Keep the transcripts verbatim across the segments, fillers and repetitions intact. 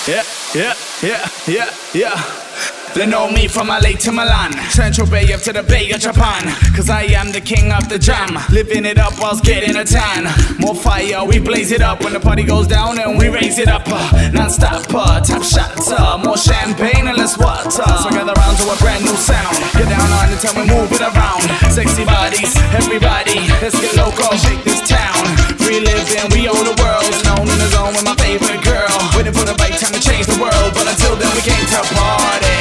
yeah, yeah, yeah, yeah, yeah. They know me from L A to Milan, Central Bay up to the Bay of Japan. Cause I am the king of the jam, living it up whilst getting a tan. More fire, we blaze it up when the party goes down and we raise it up. uh, Non-stop, uh, top shots, uh, more champagne and less water. So gather round to a brand new sound. Get down on it, tell me move it around. Sexy bodies, everybody, let's get local, shake this town. Free living, we owe the world. Known in the zone with my favorite girl. Waiting for the right time to change the world, but until then we came to party.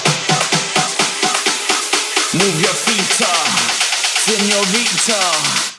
Move your feet, uh, señorita.